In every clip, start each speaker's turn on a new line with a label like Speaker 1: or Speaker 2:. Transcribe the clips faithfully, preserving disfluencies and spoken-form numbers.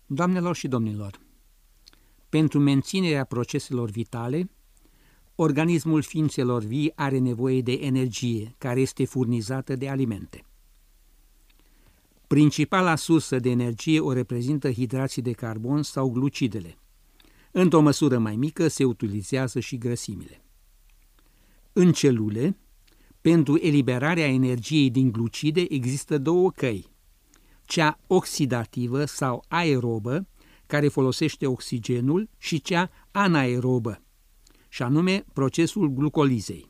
Speaker 1: Doamnelor și domnilor, pentru menținerea proceselor vitale, organismul ființelor vii are nevoie de energie, care este furnizată de alimente. Principala sursă de energie o reprezintă hidrații de carbon sau glucidele. Într-o măsură mai mică se utilizează și grăsimile. În celule, pentru eliberarea energiei din glucide există două căi: cea oxidativă sau aerobă, care folosește oxigenul, și cea anaerobă, și anume procesul glucolizei.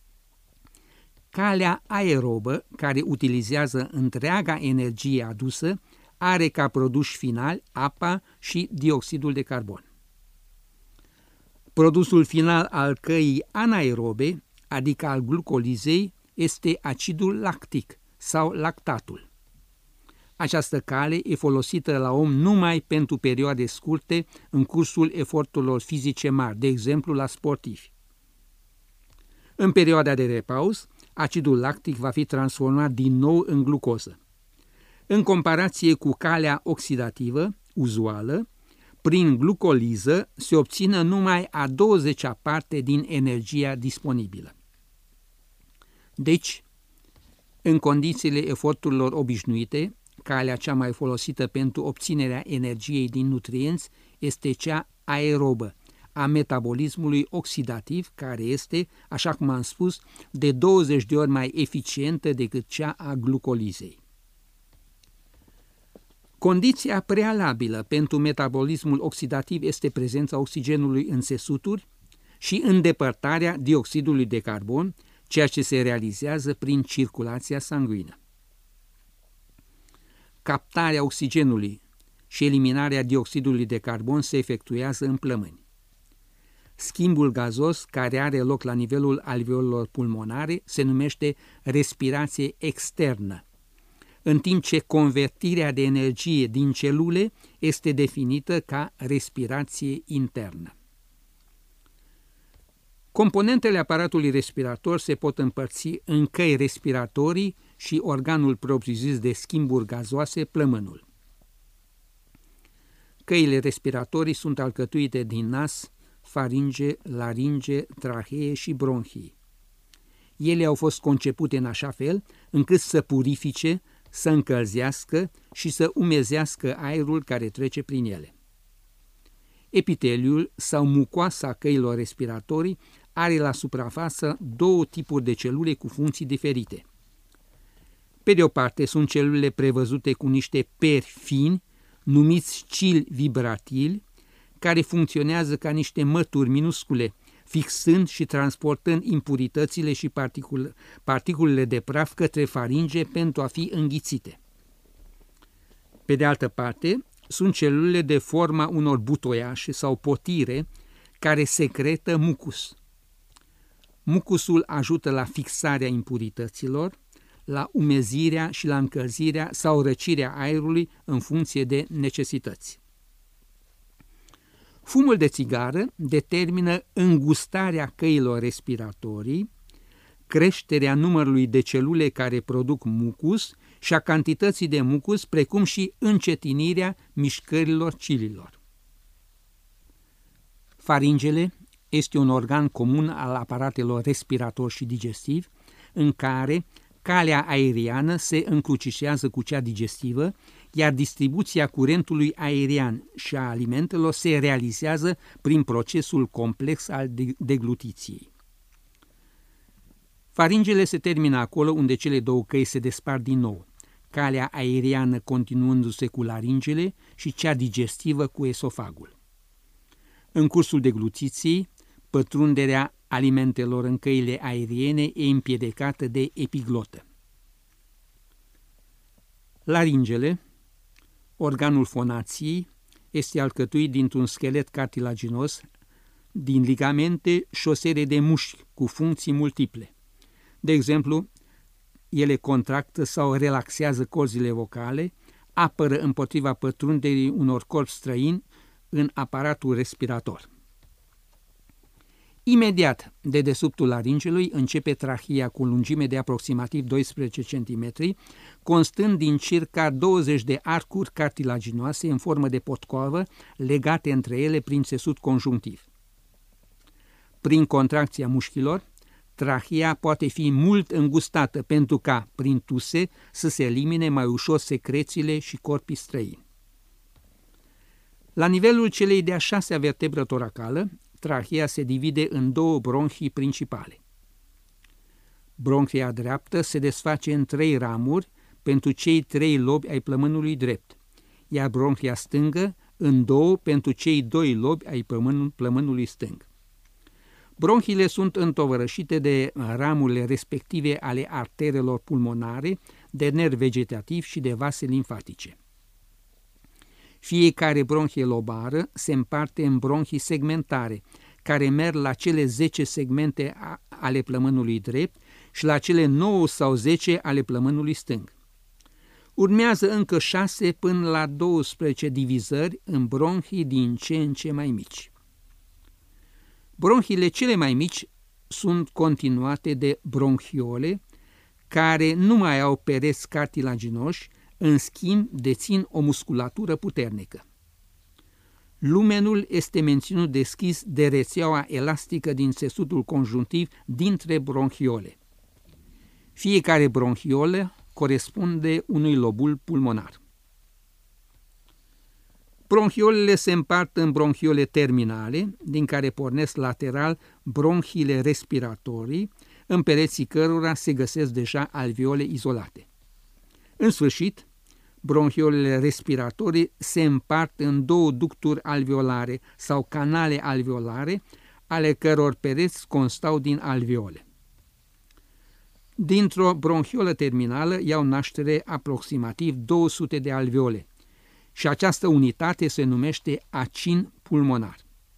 Speaker 1: Calea aerobă, care utilizează întreaga energie adusă, are ca produși finali apa și dioxidul de carbon. Produsul final al căii anaerobe, adică al glucolizei, este acidul lactic sau lactatul. Această cale e folosită la om numai pentru perioade scurte în cursul eforturilor fizice mari, de exemplu la sportivi. În perioada de repaus, acidul lactic va fi transformat din nou în glucoză. În comparație cu calea oxidativă, uzuală, prin glucoliză se obține numai a douăzecea parte din energia disponibilă. Deci, în condițiile eforturilor obișnuite, calea cea mai folosită pentru obținerea energiei din nutrienți este cea aerobă, a metabolismului oxidativ, care este, așa cum am spus, de douăzeci de ori mai eficientă decât cea a glucolizei. Condiția prealabilă pentru metabolismul oxidativ este prezența oxigenului în țesuturi și îndepărtarea dioxidului de carbon, ceea ce se realizează prin circulația sanguină. Captarea oxigenului și eliminarea dioxidului de carbon se efectuează în plămâni. Schimbul gazos, care are loc la nivelul alveolelor pulmonare, se numește respirație externă, în timp ce convertirea de energie din celule este definită ca respirație internă. Componentele aparatului respirator se pot împărți în căi respiratorii și organul propriu-zis de schimburi gazoase, plămânul. Căile respiratorii sunt alcătuite din nas, faringe, laringe, trahee și bronhii. Ele au fost concepute în așa fel încât să purifice, să încălzească și să umezească aerul care trece prin ele. Epiteliul sau mucoasa căilor respiratorii are la suprafață două tipuri de celule cu funcții diferite. Pe de o parte sunt celulele prevăzute cu niște peri fini, numiți cili vibratili, care funcționează ca niște mături minuscule, fixând și transportând impuritățile și particule, particulele de praf către faringe pentru a fi înghițite. Pe de altă parte, sunt celulele de forma unor butoiașe sau potire care secretă mucus. Mucusul ajută la fixarea impurităților, la umezirea și la încălzirea sau răcirea aerului în funcție de necesități. Fumul de țigară determină îngustarea căilor respiratorii, creșterea numărului de celule care produc mucus și a cantității de mucus, precum și încetinirea mișcărilor cililor. Faringele este un organ comun al aparatelor respirator și digestiv, în care calea aeriană se încrucișează cu cea digestivă, iar distribuția curentului aerian și a alimentelor se realizează prin procesul complex al deglutiției. Faringele se termină acolo unde cele două căi se despart din nou, calea aeriană continuându-se cu laringele și cea digestivă cu esofagul. În cursul deglutiției, pătrunderea alimentelor în căile aeriene e împiedicată de epiglotă. Laringele, organul fonației, este alcătuit dintr-un schelet cartilaginos, din ligamente și o serie de mușchi cu funcții multiple. De exemplu, ele contractă sau relaxează corzile vocale, apără împotriva pătrunderii unor corpi străini în aparatul respirator. Imediat de dedesubtul laringelui începe trahea cu lungime de aproximativ doisprezece centimetri, constând din circa douăzeci de arcuri cartilaginoase în formă de potcoavă, legate între ele prin țesut conjunctiv. Prin contracția mușchilor, trahea poate fi mult îngustată pentru ca, prin tuse, să se elimine mai ușor secrețiile și corpii străini. La nivelul celei de-a șasea vertebră toracală, trahea se divide în două bronhii principale. Bronhia dreaptă se desface în trei ramuri pentru cei trei lobi ai plămânului drept, iar bronhia stângă în două pentru cei doi lobi ai plămânului stâng. Bronhiile sunt întovărășite de ramurile respective ale arterelor pulmonare, de nervi vegetativi și de vase limfatice. Fiecare bronhie lobară se împarte în bronhii segmentare, care merg la cele zece segmente ale plămânului drept și la cele nouă sau zece ale plămânului stâng. Urmează încă șase până la douăsprezece divizări în bronhii din ce în ce mai mici. Bronhiile cele mai mici sunt continuate de bronhiole, care nu mai au pereți cartilaginoși, în schimb dețin o musculatură puternică. Lumenul este menținut deschis de rețeaua elastică din țesutul conjunctiv dintre bronhiole. Fiecare bronhiolă corespunde unui lobul pulmonar. Bronhiolele se împart în bronhiole terminale, din care pornesc lateral bronhiile respiratorii, în pereții cărora se găsesc deja alveole izolate. În sfârșit, bronhiolele respiratorii se împart în două ducturi alveolare sau canale alveolare, ale căror pereți constau din alveole. Dintr-o bronhiolă terminală iau naștere aproximativ două sute de alveole și această unitate se numește acin pulmonar.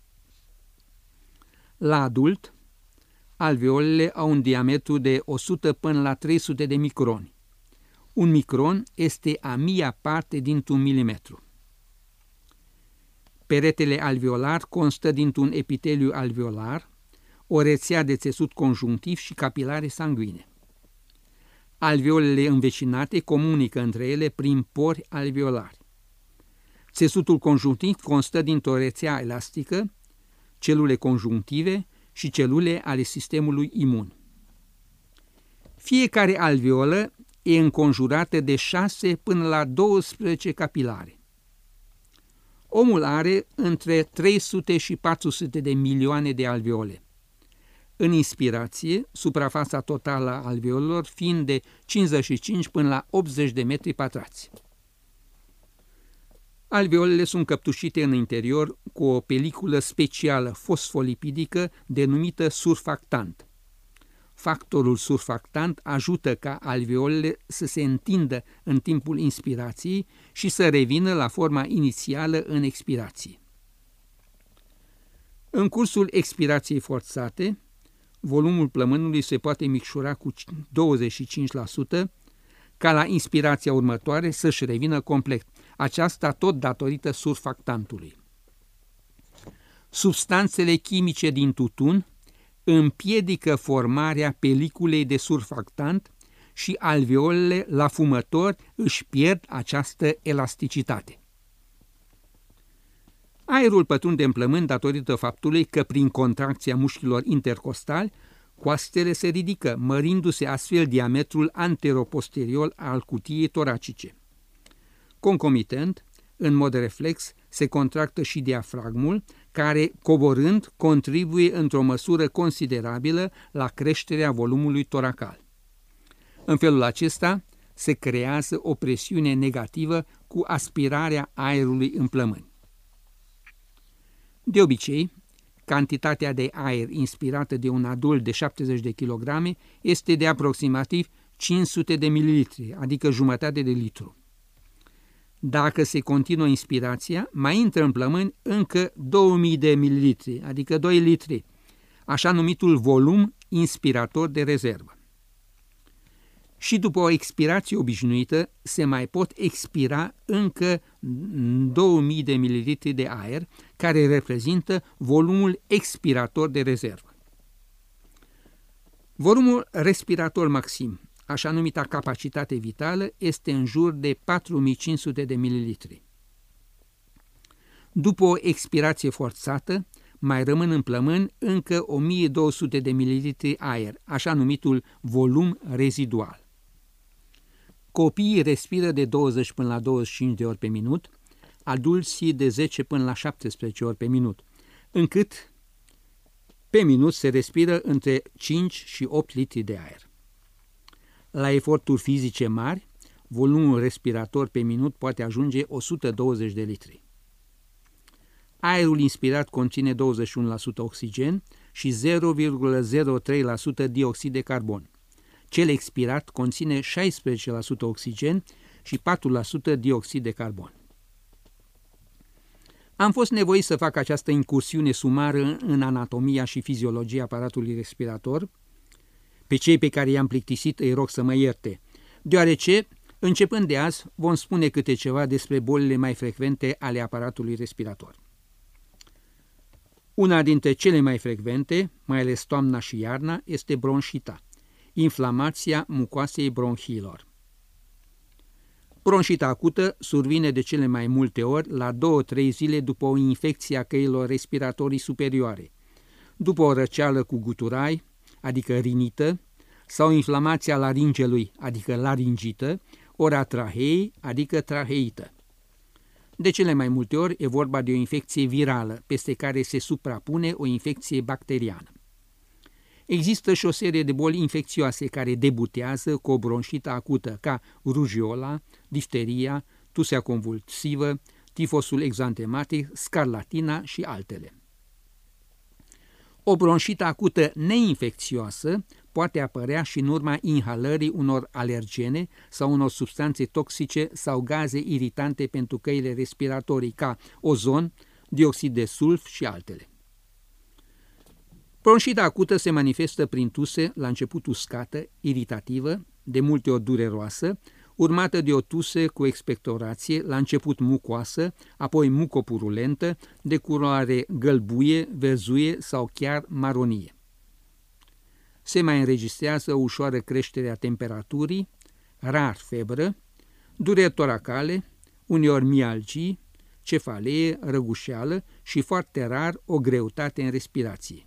Speaker 1: La adult, alveolele au un diametru de o sută până la trei sute de microni. Un micron este a mia parte dintr-un milimetru. Peretele alveolar constă dintr-un epiteliu alveolar, o rețea de țesut conjunctiv și capilare sanguine. Alveolele învecinate comunică între ele prin pori alveolari. Țesutul conjunctiv constă dintr-o rețea elastică, celule conjunctive și celule ale sistemului imun. Fiecare alveolă e înconjurată de șase până la douăsprezece capilare. Omul are între trei sute și patru sute de milioane de alveole. În inspirație, suprafața totală a alveolelor fiind de cincizeci și cinci până la optzeci de metri pătrați. Alveolele sunt căptușite în interior cu o peliculă specială fosfolipidică denumită surfactant. Factorul surfactant ajută ca alveolele să se întindă în timpul inspirației și să revină la forma inițială în expirație. În cursul expirației forțate, volumul plămânului se poate micșora cu douăzeci și cinci la sută, ca la inspirația următoare să-și revină complet, aceasta tot datorită surfactantului. Substanțele chimice din tutun împiedică formarea peliculei de surfactant și alveolele la fumători își pierd această elasticitate. Aerul pătrunde în plămân datorită faptului că prin contracția mușchilor intercostali, coastele se ridică, mărindu-se astfel diametrul anteroposterior al cutiei toracice. Concomitent, în mod reflex, se contractă și diafragmul, care, coborând, contribuie într-o măsură considerabilă la creșterea volumului toracal. În felul acesta, se creează o presiune negativă cu aspirarea aerului în plămâni. De obicei, cantitatea de aer inspirată de un adult de șaptezeci de kilograme este de aproximativ cinci sute de mililitri, adică jumătate de litru. Dacă se continuă inspirația, mai intră în plămâni încă două mii de mililitri, adică doi litri, așa numitul volum inspirator de rezervă. Și după o expirație obișnuită, se mai pot expira încă două mii de mililitri de aer, care reprezintă volumul expirator de rezervă. Volumul respirator maxim, așa numita capacitate vitală, este în jur de patru mii cinci sute de mililitri. După o expirație forțată, mai rămân în plămân încă o mie două sute de mililitri aer, așa numitul volum rezidual. Copiii respiră de douăzeci până la douăzeci și cinci de ori pe minut, adulții de zece până la șaptesprezece ori pe minut, încât pe minut se respiră între cinci și opt litri de aer. La eforturi fizice mari, volumul respirator pe minut poate ajunge o sută douăzeci de litri. Aerul inspirat conține douăzeci și unu la sută oxigen și zero virgulă zero trei la sută dioxid de carbon. Cel expirat conține șaisprezece la sută oxigen și patru la sută dioxid de carbon. Am fost nevoit să fac această incursiune sumară în anatomia și fiziologia aparatului respirator. Pe cei pe care i-am plictisit îi rog să mă ierte, deoarece, începând de azi, vom spune câte ceva despre bolile mai frecvente ale aparatului respirator. Una dintre cele mai frecvente, mai ales toamna și iarna, este bronșita, inflamația mucoasei bronhiilor. Bronșita acută survine de cele mai multe ori la două-trei zile după o infecție a căilor respiratorii superioare, după o răceală cu guturai, adică rinită, sau inflamația laringelui, adică laringită, ori a traheei, adică traheită. De cele mai multe ori e vorba de o infecție virală, peste care se suprapune o infecție bacteriană. Există și o serie de boli infecțioase care debutează cu o bronșită acută, ca rujiola, difteria, tusea convulsivă, tifosul exantematic, scarlatina și altele. O bronșită acută neinfecțioasă poate apărea și în urma inhalării unor alergene sau unor substanțe toxice sau gaze iritante pentru căile respiratorii, ca ozon, dioxid de sulf și altele. Bronșita acută se manifestă prin tuse, la început uscată, iritativă, de multe ori dureroasă, urmată de o tuse cu expectorație, la început mucoasă, apoi mucopurulentă, de culoare gălbuie, verzuie sau chiar maronie. Se mai înregistrează o ușoară creștere a temperaturii, rar febră, dureri toracale, uneori mialgii, cefalee, răgușeală și foarte rar o greutate în respirație.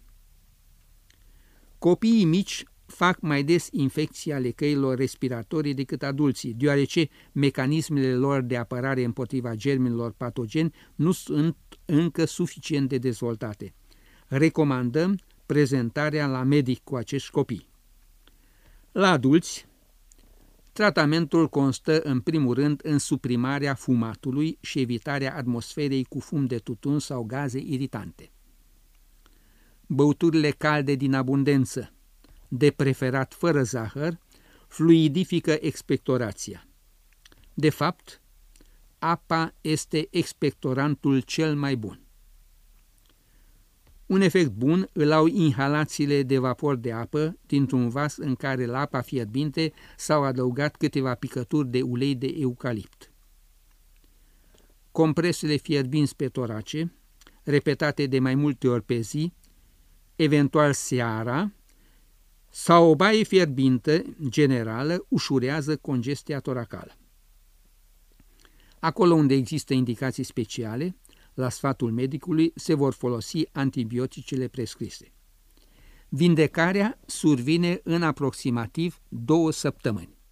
Speaker 1: Copiii mici fac mai des infecții ale căilor respiratorii decât adulții, deoarece mecanismele lor de apărare împotriva germenilor patogeni nu sunt încă suficient de dezvoltate. Recomandăm prezentarea la medic cu acești copii. La adulți, tratamentul constă în primul rând în suprimarea fumatului și evitarea atmosferei cu fum de tutun sau gaze iritante. Băuturile calde din abundență, de preferat fără zahăr, fluidifică expectorația. De fapt, apa este expectorantul cel mai bun. Un efect bun îl au inhalațiile de vapor de apă dintr-un vas în care la apa fierbinte s-au adăugat câteva picături de ulei de eucalipt. Compresele fierbinți pe torace, repetate de mai multe ori pe zi, eventual seara, sau o baie fierbintă generală ușurează congestia toracală. Acolo unde există indicații speciale, la sfatul medicului se vor folosi antibioticele prescrise. Vindecarea survine în aproximativ două săptămâni.